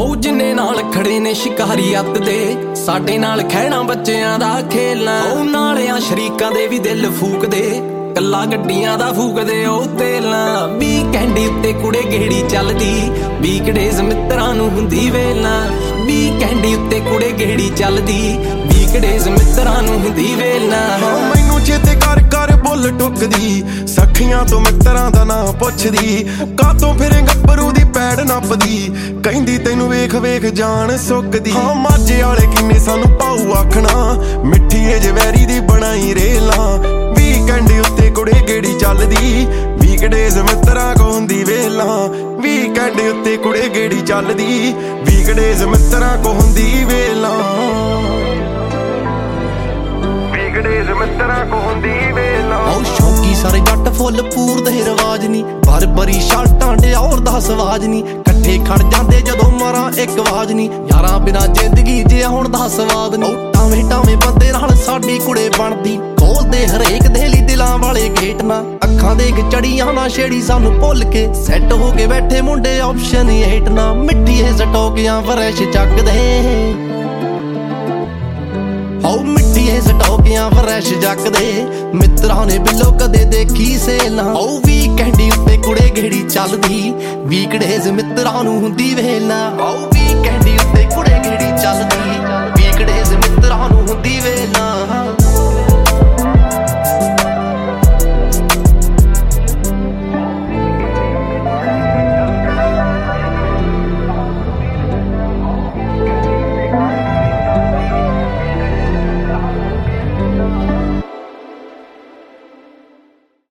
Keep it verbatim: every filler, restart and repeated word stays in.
ਉਹ ਜਿੰਨੇ ਨਾਲ ਖੜੇ ਨੇ ਸ਼ਿਕਾਰੀ ਅੱਤ ਦੇ, ਸਾਡੇ ਨਾਲ ਖਹਿਣਾ ਬੱਚਿਆਂ ਦਾ ਖੇਲਣਾ। ਉਹ ਨਾਲਿਆਂ ਸ਼ਰੀਕਾਂ ਦੇ ਵੀ ਦਿਲ ਫੂਕਦੇ, ਕੱਲਾ ਗੱਡੀਆਂ ਦਾ ਫੂਕਦੇ ਉਹ ਤੇਲਾਂ। ਵੀਕਐਂਡ ਉੱਤੇ ਕੁੜੇ ਗੇੜੀ ਚੱਲਦੀ, ਵੀਕਡੇਜ਼ ਮਿੱਤਰਾਂ ਨੂੰ ਹੁੰਦੀ ਵੇਲਾਂ। ਵੀਕਐਂਡ ਉੱਤੇ ਕੁੜੇ ਗੇੜੀ ਚੱਲਦੀ, ਵੀਕਡੇਜ਼ ਮਿੱਤਰਾਂ ਨੂੰ ਹੁੰਦੀ ਵੇਲਾਂ। ਮੈਨੂੰ ਚੇਤੇ ਕਰ ਕਰ ਬੁੱਲ ਟੁੱਕਦੀ, ਸਖੀਆਂ ਤੋਂ ਮਿੱਤਰਾਂ ਦਾ ਨਾਂ ਪੁੱਛਦੀ। ਕਾਤੋਂ ਫਿਰੇ ਗੱਭਰੂ ਦੀ ਪੈੜ ਨੱਪਦੀ, ਕਹਿੰਦੀ ਤੈਨੂੰ ਵੇਖ ਵੇਖ ਜਾਨ ਸੁੱਕਦੀ। ਹਾਂ ਮਾਝੇ ਵਾਲੇ ਕਿੰਨੇ ਸਾਨੂੰ ਪਾਉ ਆਖਣਾ, ਮਿੱਠੀ ਏ ਜਵੈਰੀ ਦੀ ਬਣਾਈ ਰੇਲਾਂ। ਵੀਕਐਂਡ ਉੱਤੇ ਕੁੜੇ ਗੇੜੀ ਚੱਲਦੀ, ਵੀਕਡੇਜ਼ ਮਿੱਤਰਾਂ ਕੋ ਹੁੰਦੀ ਵੇਲਾਂ। ਵੀਕਐਂਡ ਉੱਤੇ ਕੁੜੇ ਗੇੜੀ ਚੱਲਦੀ, ਵੀਕਡੇਜ਼ ਮਿੱਤਰਾਂ ਕੋ ਹੁੰਦੀ ਵੇਲਾਂ। ਵੀਕਡੇਜ਼ ਮਿੱਤਰਾਂ ਕੋ ਹੁੰਦੀ ਵੇਲਾਂ। ਉਹ ਸ਼ੌਕੀ ਸਾਰੇ ਜੱਟ ਫੁੱਲ ਪੂਰਦੇ ਰਵਾਜ ਨੀ, ਪਰ ਬਰੀ ਸ਼ਰਟਾਂ ਡਿਓਰ ਦਾ ਸਵਾਜ ਨੀ। ਇਕੱਠੇ ਖੜ ਜਾਂਦੇ ਜਦੋਂ ਮਾਰਾਂ ਇੱਕ ਆਵਾਜ਼ ਨੀ, ਯਾਰਾਂ ਬਿਨਾਂ ਜ਼ਿੰਦਗੀ ਜਿਆ ਹੁਣ ਦਾ ਸਵਾਦ ਨੀ। ਟਾਵੇਂ ਟਾਵੇਂ ਬੰਦੇ ਨਾਲ ਸਾਡੀ ਕੁੜੇ ਬਣਦੀ, ਖੋਲਦੇ ਹਰੇਕ ਦੇ ਲਈ ਦਿਲਾਂ ਵਾਲੇ ਗੇਟ ਨਾ। ਅੱਖਾਂ ਦੇਖ ਚੜੀਆਂ ਨਾ ਛੇੜੀ ਸਾਨੂੰ ਭੁੱਲ ਕੇ, ਸੈੱਟ ਹੋ ਕੇ ਬੈਠੇ ਮੁੰਡੇ ਆਪਸ਼ਨ ਏਟ ਨਾ। ਮਿੱਟੀ ਇਹ ਸਟੋਕਿਆਂ ਫਰੈਸ਼ ਚੱਕਦੇ, ਹੋ ਮਿੱਟੀ ਇਹ ਸਟੋਕਿਆਂ ਫਰੈਸ਼ ਜੱਕਦੇ। ਮਿੱਤਰਾਂ ਨੇ ਬਿੱਲੋ ਕਦੇ ਦੇਖੀ ਸੇਲਾਂ। ਉਹ ਵੀਕਐਂਡ ਉੱਤੇ ਕੁੜੇ ਗੇੜੀ ਚੱਲਦੀ, ਵੀਕਡੇਜ਼ ਮਿੱਤਰਾਂ ਨੂੰ ਹੁੰਦੀ ਵੇਲਾਂ। ਉਹ ਵੀਕਐਂਡ ਉੱਤੇ ਕੁੜੇ ਗੇੜੀ ਚੱਲਦੀ।